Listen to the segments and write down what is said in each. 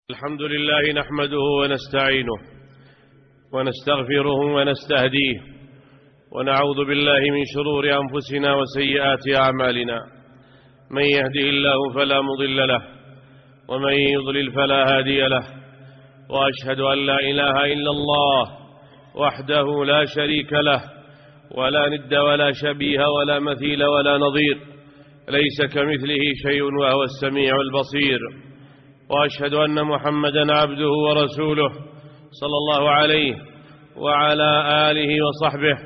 الحمد لله نحمده ونستعينه ونستغفره ونستهديه ونعوذ بالله من شرور أنفسنا وسيئات أعمالنا. من يهده الله فلا مضل له ومن يضلل فلا هادي له، وأشهد أن لا إله إلا الله وحده لا شريك له ولا ند ولا شبيه ولا مثيل ولا نظير، ليس كمثله شيء وهو السميع البصير. وأشهد أن محمدا عبده ورسوله صلى الله عليه وعلى آله وصحبه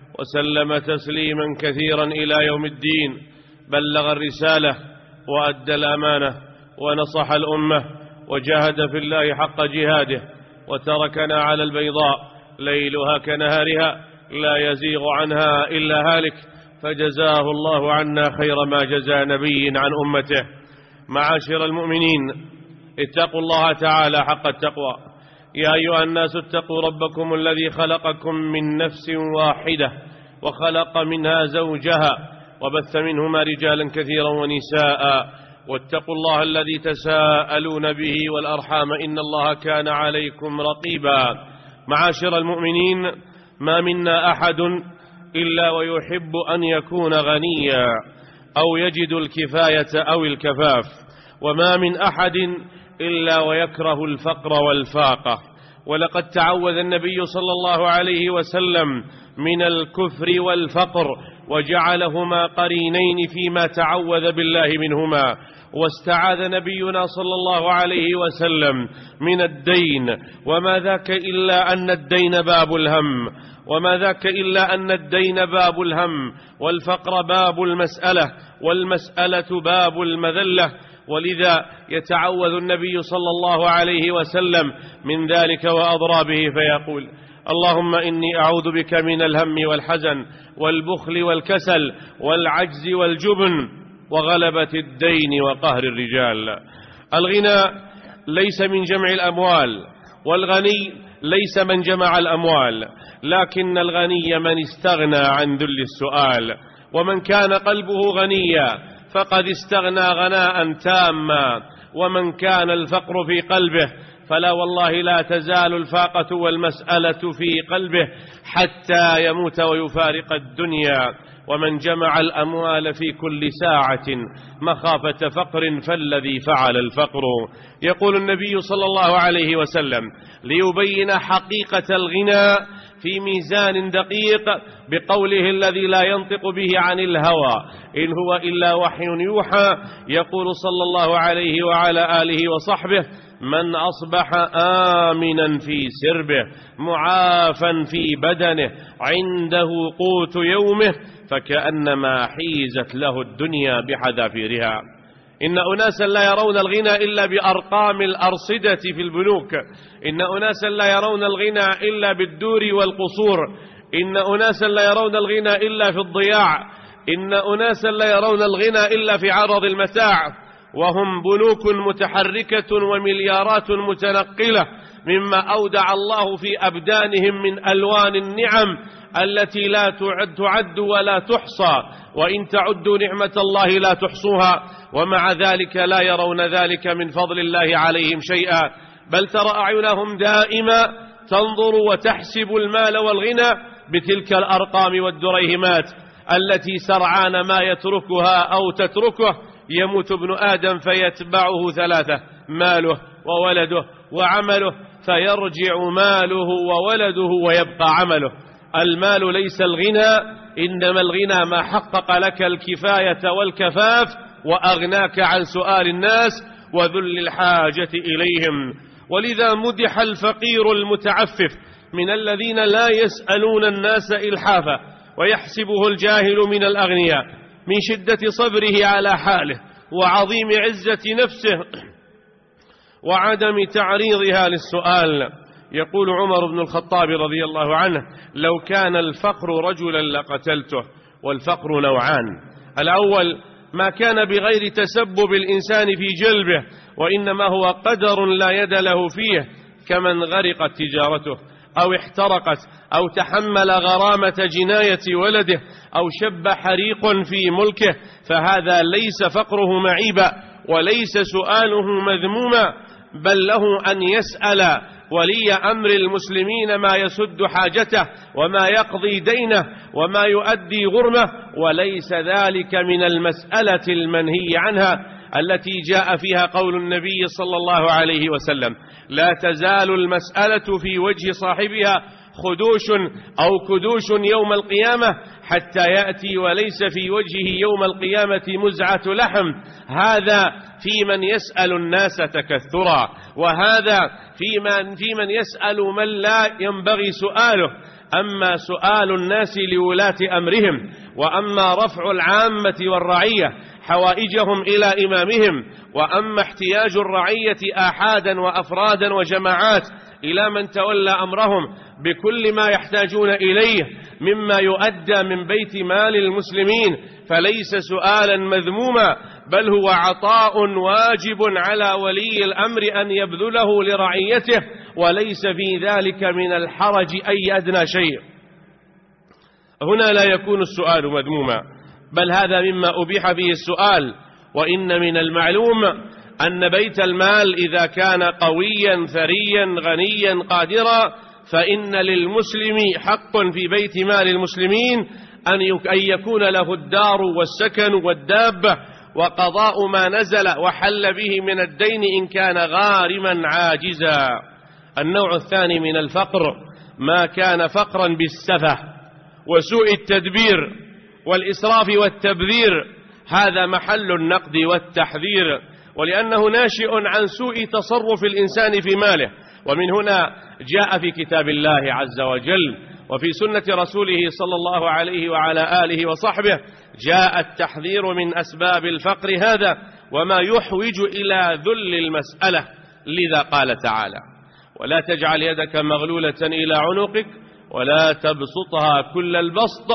وسلم تسليما كثيرا إلى يوم الدين. بلغ الرسالة وأدى الأمانة ونصح الأمة وجاهد في الله حق جهاده، وتركنا على البيضاء ليلها كنهارها لا يزيغ عنها إلا هالك، فجزاه الله عنا خير ما جزى نبي عن أمته. معاشر المؤمنين، اتقوا الله تعالى حق التقوى. يا أيها الناس اتقوا ربكم الذي خلقكم من نفس واحدة وخلق منها زوجها وبث منهما رجالا كثيرا ونساء، واتقوا الله الذي تساءلون به والأرحام إن الله كان عليكم رقيبا. معاشر المؤمنين، ما منا أحد إلا ويحب أن يكون غنيا أو يجد الكفاية أو الكفاف، وما من أحد إلا ويكره الفقر والفاقة. ولقد تعوذ النبي صلى الله عليه وسلم من الكفر والفقر، وجعلهما قرينين فيما تعوذ بالله منهما. واستعاذ نبينا صلى الله عليه وسلم من الدين، وما ذاك إلا أن الدين باب الهم، وما ذاك إلا أن الدين باب الهم، والفقر باب المسألة، والمسألة باب المذلة. ولذا يتعوذ النبي صلى الله عليه وسلم من ذلك وأضرابه فيقول: اللهم إني أعوذ بك من الهم والحزن والبخل والكسل والعجز والجبن وغلبة الدين وقهر الرجال. الغنى ليس من جمع الأموال، والغني ليس من جمع الأموال، لكن الغني من استغنى عن ذل السؤال. ومن كان قلبه غنيا فقد استغنى غناء تاما، ومن كان الفقر في قلبه فلا والله لا تزال الفاقة والمسألة في قلبه حتى يموت ويفارق الدنيا. ومن جمع الأموال في كل ساعة مخافة فقر فالذي فعل الفقر. يقول النبي صلى الله عليه وسلم ليبين حقيقة الغنى في ميزان دقيق بقوله الذي لا ينطق به عن الهوى إن هو إلا وحي يوحى. يقول صلى الله عليه وعلى آله وصحبه: من أصبح آمنا في سربه معافا في بدنه عنده قوت يومه فكأنما حيزت له الدنيا بحذافيرها. إن أناسا لا يرون الغنى إلا بأرقام الأرصدة في البنوك، إن أناسا لا يرون الغنى إلا بالدور والقصور، إن أناسا لا يرون الغنى إلا في الضياع، إن أناسا لا يرون الغنى إلا في عرض المتاع، وهم بنوك متحركة ومليارات متنقلة مما أودع الله في أبدانهم من ألوان النعم التي لا تعد ولا تحصى، وإن تعدوا نعمة الله لا تحصوها، ومع ذلك لا يرون ذلك من فضل الله عليهم شيئا، بل ترى أعينهم دائما تنظر وتحسب المال والغنى بتلك الأرقام والدريهمات التي سرعان ما يتركها أو تتركه يموت ابن آدم فيتبعه ثلاثة: ماله وولده وعمله، فيرجع ماله وولده ويبقى عمله. المال ليس الغنى، إنما الغنى ما حقق لك الكفاية والكفاف وأغناك عن سؤال الناس وذل الحاجة إليهم. ولذا مدح الفقير المتعفف من الذين لا يسألون الناس إلحافا، ويحسبه الجاهل من الأغنياء من شدة صبره على حاله وعظيم عزة نفسه وعدم تعريضها للسؤال. يقول عمر بن الخطاب رضي الله عنه: لو كان الفقر رجلا لقتلته. والفقر نوعان: الأول ما كان بغير تسبب الإنسان في جلبه، وإنما هو قدر لا يد له فيه، كمن غرقت تجارته أو احترقت أو تحمل غرامة جناية ولده أو شب حريق في ملكه، فهذا ليس فقره معيبا وليس سؤاله مذموما، بل له أن يسأل ولي أمر المسلمين ما يسد حاجته وما يقضي دينه وما يؤدي غرمه، وليس ذلك من المسألة المنهي عنها التي جاء فيها قول النبي صلى الله عليه وسلم: لا تزال المسألة في وجه صاحبها خدوش أو كدوش يوم القيامة حتى يأتي وليس في وجهه يوم القيامة مزعة لحم. هذا في من يسأل الناس تكثرا، وهذا في من يسأل من لا ينبغي سؤاله. أما سؤال الناس لولاة أمرهم، وأما رفع العامة والرعية حوائجهم إلى إمامهم، وأما احتياج الرعية آحادا وأفرادا وجماعات إلى من تولى أمرهم بكل ما يحتاجون إليه مما يؤدى من بيت مال المسلمين، فليس سؤالا مذموما، بل هو عطاء واجب على ولي الأمر أن يبذله لرعيته، وليس في ذلك من الحرج أي أدنى شيء. هنا لا يكون السؤال مذموما، بل هذا مما أبيح فيه السؤال. وإن من المعلوم أن بيت المال إذا كان قويا ثريا غنيا قادرا، فإن للمسلم حق في بيت مال المسلمين أن يكون له الدار والسكن والدابة وقضاء ما نزل وحل به من الدين إن كان غارما عاجزا. النوع الثاني من الفقر ما كان فقرا بالسفه وسوء التدبير والإسراف والتبذير، هذا محل النقد والتحذير، ولأنه ناشئ عن سوء تصرف الإنسان في ماله. ومن هنا جاء في كتاب الله عز وجل وفي سنة رسوله صلى الله عليه وعلى آله وصحبه جاء التحذير من أسباب الفقر هذا وما يحوج إلى ذل المسألة. لذا قال تعالى: ولا تجعل يدك مغلولة إلى عنقك ولا تبسطها كل البسط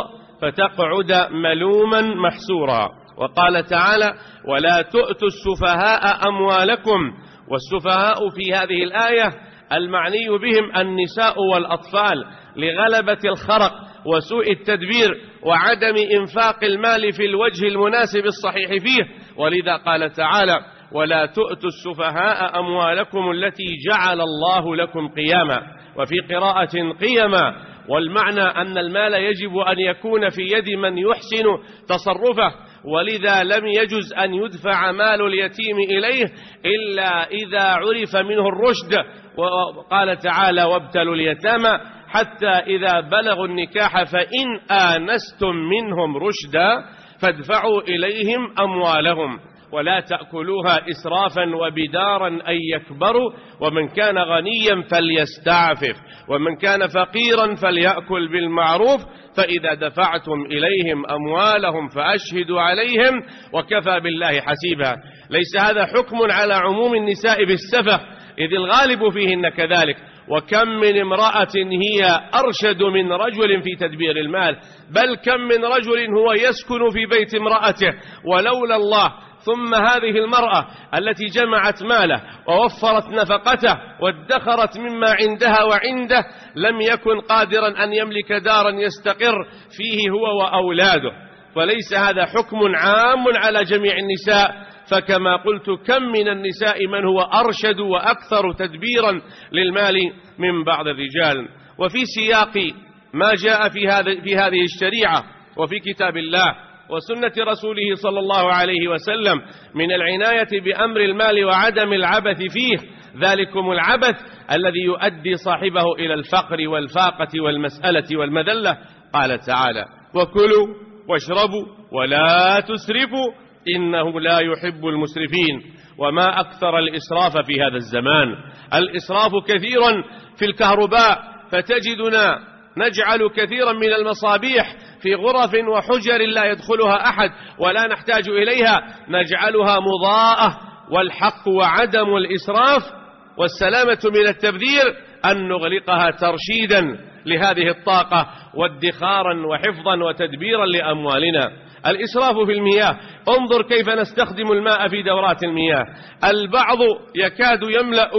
فتقعد ملوما محسورا. وقال تعالى: ولا تؤتوا السفهاء أموالكم. والسفهاء في هذه الآية المعني بهم النساء والأطفال لغلبة الخرق وسوء التدبير وعدم إنفاق المال في الوجه المناسب الصحيح فيه. ولذا قال تعالى: ولا تؤتوا السفهاء أموالكم التي جعل الله لكم قياما، وفي قراءة قيما، والمعنى أن المال يجب أن يكون في يد من يحسن تصرفه، ولذا لم يجز أن يدفع مال اليتيم إليه إلا إذا عرف منه الرشد. وقال تعالى: وابتلوا اليتامى حتى إذا بلغوا النكاح فإن آنستم منهم رشدا فادفعوا إليهم أموالهم ولا تأكلوها إسرافا وبدارا أن يكبروا ومن كان غنيا فليستعفف ومن كان فقيرا فليأكل بالمعروف فإذا دفعتم إليهم أموالهم فأشهدوا عليهم وكفى بالله حسيبا. ليس هذا حكم على عموم النساء بالسفه إذ الغالب فيهن كذلك، وكم من امرأة هي أرشد من رجل في تدبير المال، بل كم من رجل هو يسكن في بيت امرأته ولولا الله ثم هذه المرأة التي جمعت ماله ووفرت نفقته وادخرت مما عندها وعنده لم يكن قادرا أن يملك دارا يستقر فيه هو وأولاده. فليس هذا حكم عام على جميع النساء، فكما قلت كم من النساء من هو أرشد وأكثر تدبيرا للمال من بعض الرجال. وفي سياق ما جاء في هذه الشريعة وفي كتاب الله وسنة رسوله صلى الله عليه وسلم من العناية بأمر المال وعدم العبث فيه، ذلكم العبث الذي يؤدي صاحبه إلى الفقر والفاقة والمسألة والمذلة. قال تعالى: وكلوا واشربوا ولا تسرفوا إنه لا يحب المسرفين. وما أكثر الإسراف في هذا الزمان، الإسراف كثيرا في الكهرباء، فتجدنا نجعل كثيرا من المصابيح في غرف وحجر لا يدخلها أحد ولا نحتاج إليها نجعلها مضاءة، والحق وعدم الإسراف والسلامة من التبذير أن نغلقها ترشيدا لهذه الطاقة وادخارا وحفظا وتدبيرا لأموالنا. الإسراف في المياه، انظر كيف نستخدم الماء في دورات المياه. البعض يكاد يملأ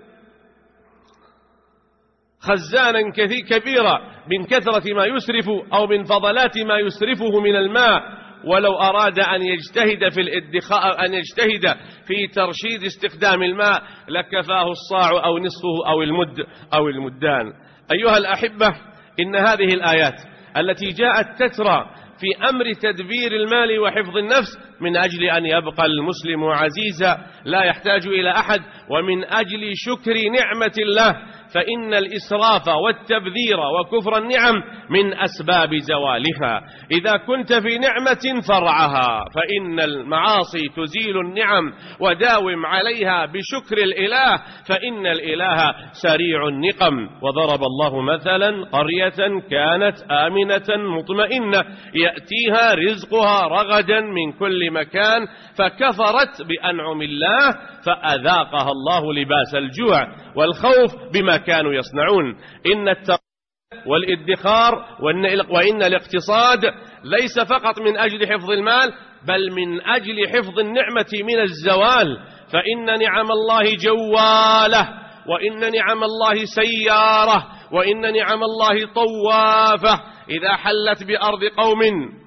خزانا كبيرا من كثرة ما يسرف أو من فضلات ما يسرفه من الماء، ولو أراد أن يجتهد في الادخار، أن يجتهد في ترشيد استخدام الماء لكفاه الصاع أو نصفه أو المد أو المدان. أيها الأحبة، إن هذه الآيات التي جاءت تترى في أمر تدبير المال وحفظ النفس من أجل أن يبقى المسلم عزيزا لا يحتاج إلى أحد، ومن أجل شكر نعمة الله، فإن الإسراف والتبذير وكفر النعم من أسباب زوالها. إذا كنت في نعمة فرعها، فإن المعاصي تزيل النعم، وداوم عليها بشكر الإله، فإن الإله سريع النقم. وضرب الله مثلا قرية كانت آمنة مطمئنة يأتيها رزقها رغدا من كل مكان فكفرت بأنعم الله فأذاقها الله لباس الجوع والخوف بما كانوا يصنعون. إن التقوى والادخار وإن الاقتصاد ليس فقط من أجل حفظ المال، بل من أجل حفظ النعمة من الزوال، فإن نعم الله جوالة، وإن نعم الله سيارة، وإن نعم الله طوافة. إذا حلت بأرض قوم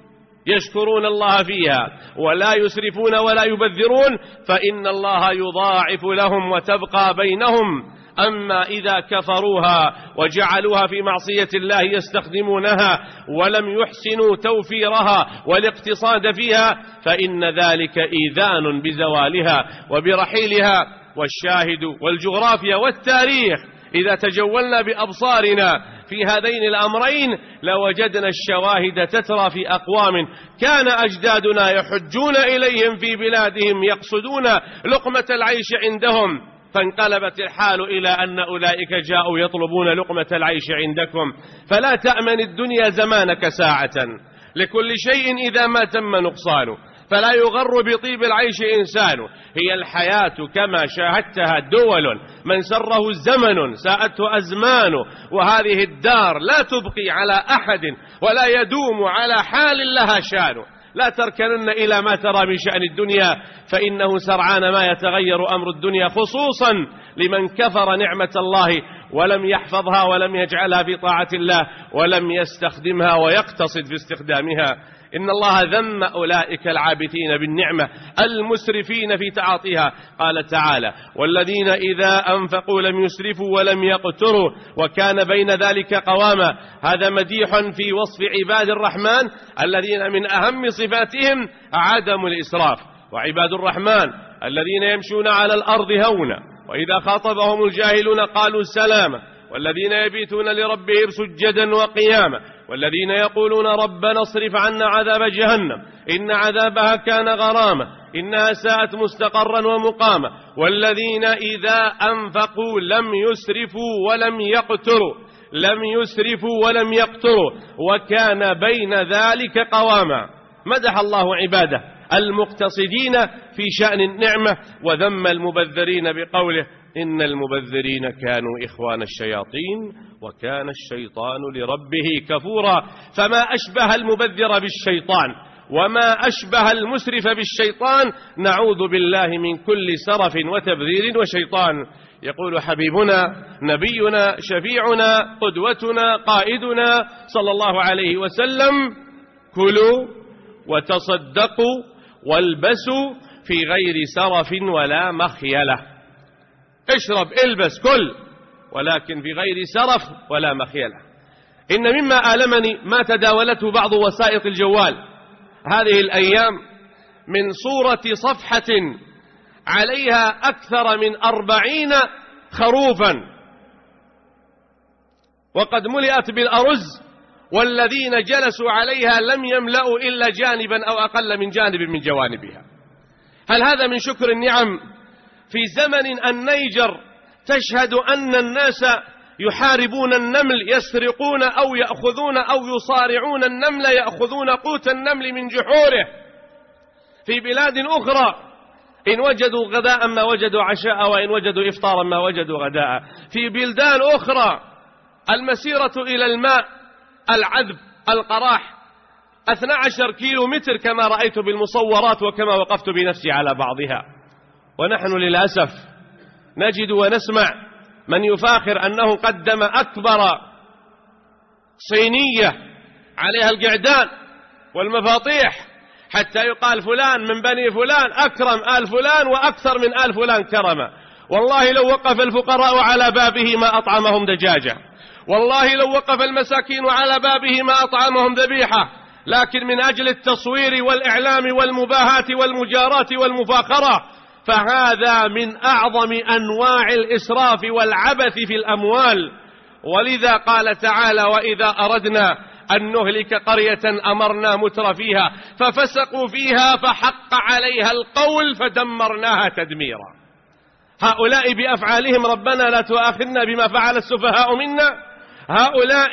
يشكرون الله فيها ولا يسرفون ولا يبذرون، فإن الله يضاعف لهم وتبقى بينهم. أما إذا كفروها وجعلوها في معصية الله يستخدمونها ولم يحسنوا توفيرها والاقتصاد فيها، فإن ذلك إيذان بزوالها وبرحيلها. والشاهد والجغرافيا والتاريخ إذا تجولنا بأبصارنا في هذين الأمرين لوجدنا الشواهد تترى في أقوام كان أجدادنا يحجون إليهم في بلادهم يقصدون لقمة العيش عندهم، فانقلبت الحال إلى أن أولئك جاءوا يطلبون لقمة العيش عندكم. فلا تأمن الدنيا زمانك ساعة، لكل شيء إذا ما تم نقصانه، فلا يغر بطيب العيش إنسان. هي الحياة كما شاهدتها دول، من سره زمن ساءته أزمان، وهذه الدار لا تبقي على أحد ولا يدوم على حال لها شان. لا تركنن إلى ما ترى من شأن الدنيا، فإنه سرعان ما يتغير أمر الدنيا، خصوصا لمن كفر نعمة الله ولم يحفظها ولم يجعلها في طاعة الله ولم يستخدمها ويقتصد في استخدامها. إن الله ذم أولئك العابثين بالنعمة المسرفين في تعاطيها. قال تعالى: والذين إذا أنفقوا لم يسرفوا ولم يقتروا وكان بين ذلك قواما. هذا مديح في وصف عباد الرحمن الذين من أهم صفاتهم عدم الإسراف. وعباد الرحمن الذين يمشون على الأرض هونا وإذا خاطبهم الجاهلون قالوا سلاما، والذين يبيتون لربهم سجدا وقياما، والذين يقولون ربنا اصرف عنا عذاب جهنم إن عذابها كان غراما إنها ساءت مستقرا ومقاما، والذين إذا أنفقوا لم يسرفوا ولم يقتروا وكان بين ذلك قواما. مدح الله عباده المقتصدين في شأن النعمة، وذم المبذرين بقوله: إن المبذرين كانوا إخوان الشياطين وكان الشيطان لربه كفورا. فما أشبه المبذر بالشيطان وما أشبه المسرف بالشيطان، نعوذ بالله من كل سرف وتبذير وشيطان. يقول حبيبنا نبينا شفيعنا قدوتنا قائدنا صلى الله عليه وسلم: كلوا وتصدقوا والبسوا في غير سرف ولا مخيلة. اشرب، البس، كل، ولكن في غير سرف ولا مخيلة. إن مما آلمني ما تداولته بعض وسائط الجوال هذه الأيام من صورة صفحة عليها أكثر من 40 خروفا وقد ملئت بالأرز، والذين جلسوا عليها لم يملأوا إلا جانبا أو أقل من جانب من جوانبها. هل هذا من شكر النعم في زمن النيجر تشهد أن الناس يحاربون النمل، يسرقون أو يأخذون أو يصارعون النمل، يأخذون قوت النمل من جحوره؟ في بلاد أخرى إن وجدوا غداء ما وجدوا عشاء، وإن وجدوا إفطارا ما وجدوا غداء. في بلدان أخرى المسيرة إلى الماء، العذب، القراح 12 كيلومتر كما رأيت بالمصورات وكما وقفت بنفسي على بعضها. ونحن للأسف نجد ونسمع من يفاخر أنه قدم أكبر صينية عليها القعدان والمفاطيح حتى يقال فلان من بني فلان أكرم آل فلان وأكثر من آل فلان كرما. والله لو وقف الفقراء على بابه ما أطعمهم دجاجة، والله لو وقف المساكين على بابه ما أطعمهم ذبيحة، لكن من أجل التصوير والإعلام والمباهاة والمجاراة والمفاخرة فهذا من أعظم أنواع الإسراف والعبث في الأموال. ولذا قال تعالى: وإذا أردنا أن نهلك قرية أمرنا متر فيها ففسقوا فيها فحق عليها القول فدمرناها تدميرا. هؤلاء بأفعالهم ربنا لا تؤاخذنا بما فعل السفهاء منا، هؤلاء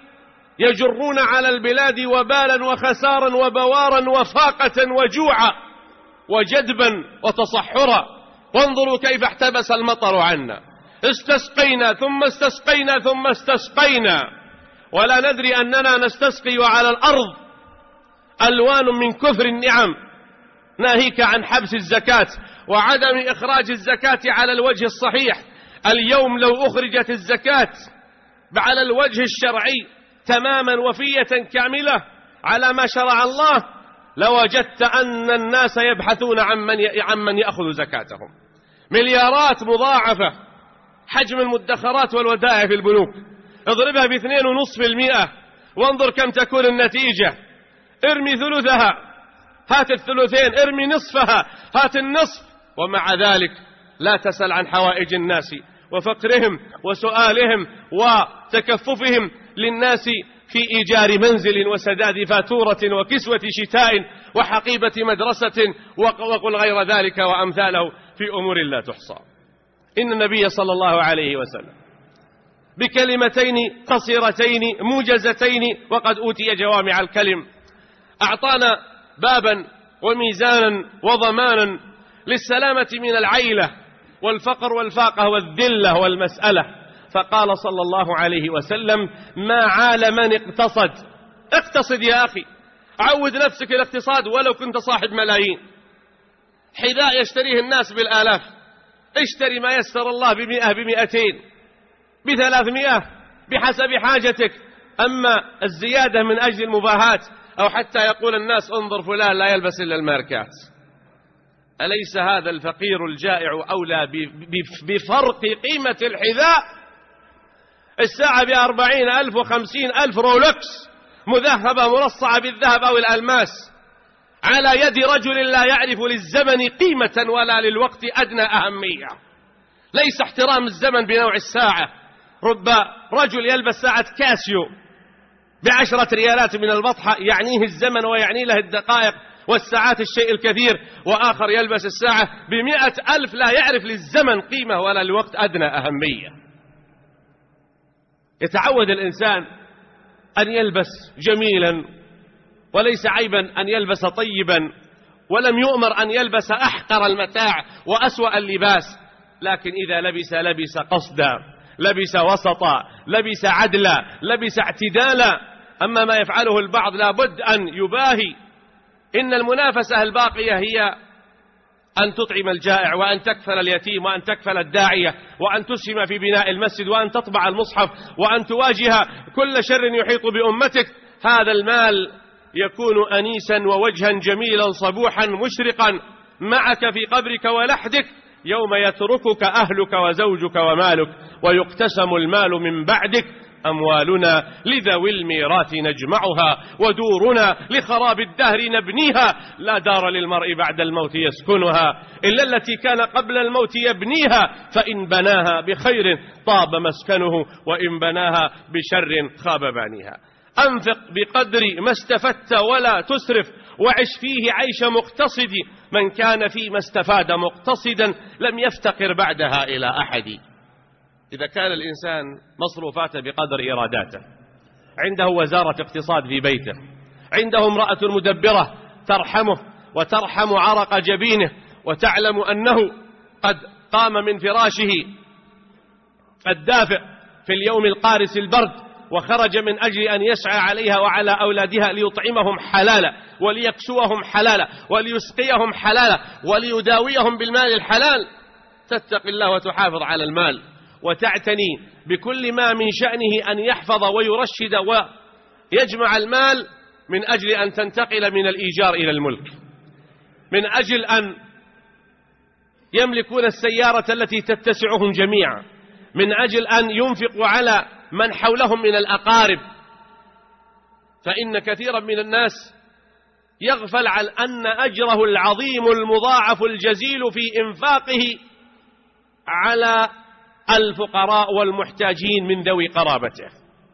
يجرون على البلاد وبالا وخسارا وبوارا وفاقة وجوعا وجدبا وتصحرا. وانظروا كيف احتبس المطر عنا، استسقينا ثم استسقينا ثم استسقينا ولا ندري أننا نستسقي وعلى الأرض ألوان من كثر النعم، ناهيك عن حبس الزكاة وعدم إخراج الزكاة على الوجه الصحيح. اليوم لو أخرجت الزكاة على الوجه الشرعي تماما وفية كاملة على ما شرع الله لوجدت أن الناس يبحثون عمن يأخذ زكاتهم. مليارات مضاعفة حجم المدخرات والودائع في البنوك، اضربها ب2.5% وانظر كم تكون النتيجة. ارمي ثلثها هات الثلثين، ارمي نصفها هات النصف، ومع ذلك لا تسأل عن حوائج الناس وفقرهم وسؤالهم وتكففهم للناس في إيجار منزل وسداد فاتورة وكسوة شتاء وحقيبة مدرسة وقل غير ذلك وأمثاله في أمور لا تحصى. إن النبي صلى الله عليه وسلم بكلمتين قصيرتين موجزتين وقد أوتي جوامع الكلم أعطانا بابا وميزانا وضمانا للسلامة من العيلة والفقر والفاقة والذلة والمسألة. فقال صلى الله عليه وسلم: ما عال من اقتصد. اقتصد يا أخي، عود نفسك الاقتصاد ولو كنت صاحب ملايين. حذاء يشتريه الناس بالآلاف، اشتري ما يسر الله ب100 ب200 ب300 بحسب حاجتك. أما الزيادة من أجل المباهاة أو حتى يقول الناس انظر فلان لا يلبس إلا الماركات، أليس هذا الفقير الجائع أولى بفرق قيمة الحذاء؟ الساعة ب40,000 و50,000 رولكس مذهبة مرصعة بالذهب أو الألماس على يد رجل لا يعرف للزمن قيمة ولا للوقت أدنى أهمية. ليس احترام الزمن بنوع الساعة، رب رجل يلبس ساعة كاسيو ب10 ريالات من البطحة يعنيه الزمن ويعني له الدقائق والساعات الشيء الكثير، وآخر يلبس الساعة ب100,000 لا يعرف للزمن قيمة ولا للوقت أدنى أهمية. يتعود الإنسان أن يلبس جميلا، وليس عيبا أن يلبس طيبا، ولم يؤمر أن يلبس أحقر المتاع وأسوأ اللباس، لكن إذا لبس قصدا، لبس وسطا، لبس عدلا، لبس اعتدالا. أما ما يفعله البعض لابد أن يباهي. إن المنافسة الباقية هي أن تطعم الجائع وأن تكفل اليتيم وأن تكفل الداعية وأن تسهم في بناء المسجد وأن تطبع المصحف وأن تواجه كل شر يحيط بأمتك. هذا المال يكون أنيسا ووجها جميلا صبوحا مشرقا معك في قبرك ولحدك يوم يتركك أهلك وزوجك ومالك ويقتسم المال من بعدك. أموالنا لذوي الميراث نجمعها ودورنا لخراب الدهر نبنيها. لا دار للمرء بعد الموت يسكنها إلا التي كان قبل الموت يبنيها، فإن بناها بخير طاب مسكنه وإن بناها بشر خاب بانيها. أنفق بقدر ما استفدت ولا تسرف، وعش فيه عيش مقتصد. من كان فيما استفاد مقتصدا لم يفتقر بعدها إلى أحد. إذا كان الإنسان مصروفاته بقدر إيراداته، عنده وزارة اقتصاد في بيته، عنده امرأة مدبرة ترحمه وترحم عرق جبينه وتعلم أنه قد قام من فراشه الدافئ في اليوم القارس البرد وخرج من أجل أن يسعى عليها وعلى أولادها ليطعمهم حلالا وليكسوهم حلالا وليسقيهم حلالا وليداويهم بالمال الحلال، تتقي الله وتحافظ على المال وتعتني بكل ما من شأنه أن يحفظ ويرشد ويجمع المال من أجل أن تنتقل من الإيجار إلى الملك، من أجل أن يملكون السيارة التي تتسعهم جميعا، من أجل أن ينفقوا على من حولهم من الأقارب. فإن كثيرا من الناس يغفل عن أن أجره العظيم المضاعف الجزيل في إنفاقه على الفقراء والمحتاجين من ذوي قرابته.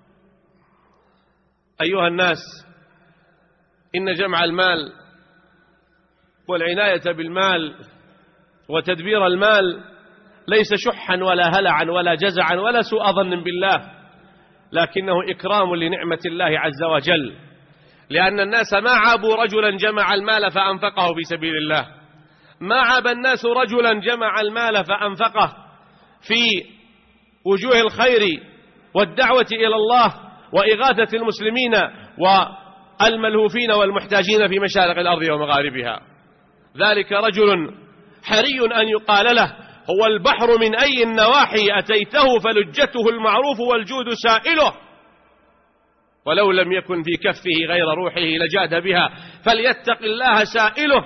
أيها الناس، إن جمع المال والعناية بالمال وتدبير المال ليس شحا ولا هلعا ولا جزعا ولا سوء ظن بالله، لكنه إكرام لنعمة الله عز وجل، لأن الناس ما عابوا رجلا جمع المال فأنفقه في سبيل الله، ما عاب الناس رجلا جمع المال فأنفقه في وجوه الخير والدعوة إلى الله وإغاثة المسلمين والملهوفين والمحتاجين في مشارق الأرض ومغاربها. ذلك رجل حري أن يقال له: هو البحر من أي النواحي أتيته فلجته المعروف والجود سائله، ولو لم يكن في كفه غير روحه لجاد بها، فليتق الله سائله.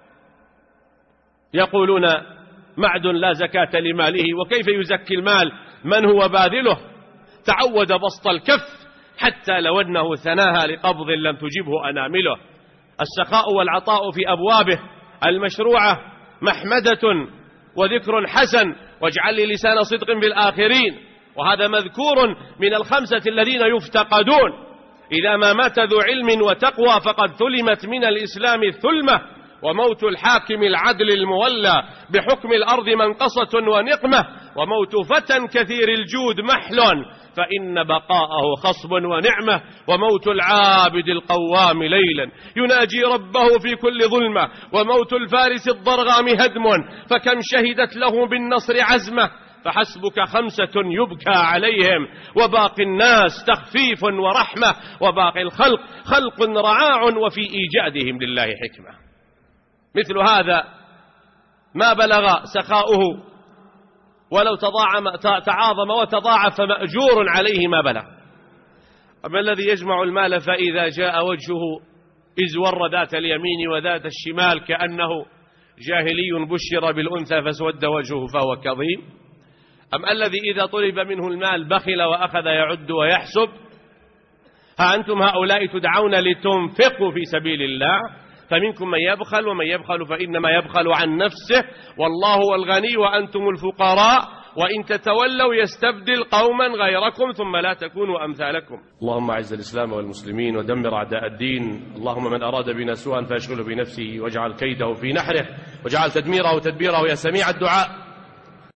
يقولون: معد لا زكاة لماله، وكيف يزكي المال من هو باذله؟ تعود بسط الكف حتى لو أنه ثناها لقبض لم تجبه أنامله. السخاء والعطاء في أبوابه المشروعة محمدة وذكر حسن، واجعل لي لسان صدق بالآخرين، وهذا مذكور من الخمسة الذين يفتقدون. إذا ما مات ذو علم وتقوى فقد ثلمت من الإسلام الثلمة، وموت الحاكم العدل المولى بحكم الأرض منقصة ونقمة، وموت فتى كثير الجود محل فإن بقاءه خصب ونعمة، وموت العابد القوام ليلا يناجي ربه في كل ظلمة، وموت الفارس الضرغام هدم فكم شهدت له بالنصر عزمة. فحسبك خمسة يبكى عليهم وباقي الناس تخفيف ورحمة، وباقي الخلق خلق رعاع وفي إيجادهم لله حكمة. مثل هذا ما بلغ سخاؤه ولو تعاظم وتضاعف فمأجور عليه ما بلغ. أما الذي يجمع المال فإذا جاء وجهه ازور ذات اليمين وذات الشمال كأنه جاهلي بشر بالأنثى فسود وجهه فهو كظيم. أما الذي إذا طلب منه المال بخل وأخذ يعد ويحسب. ها أنتم هؤلاء تدعون لتنفقوا في سبيل الله، فمنكم من يبخل، ومن يبخل فإنما يبخل عن نفسه، والله هو الغني وأنتم الفقراء، وإن تتولوا يستبدل قوما غيركم ثم لا تكونوا أمثالكم. اللهم أعز الإسلام والمسلمين ودمر أعداء الدين. اللهم من أراد بنا سوءا فاشغله بنفسه واجعل كيده في نحره، واجعل تدميره تدبيره يا سميع الدعاء.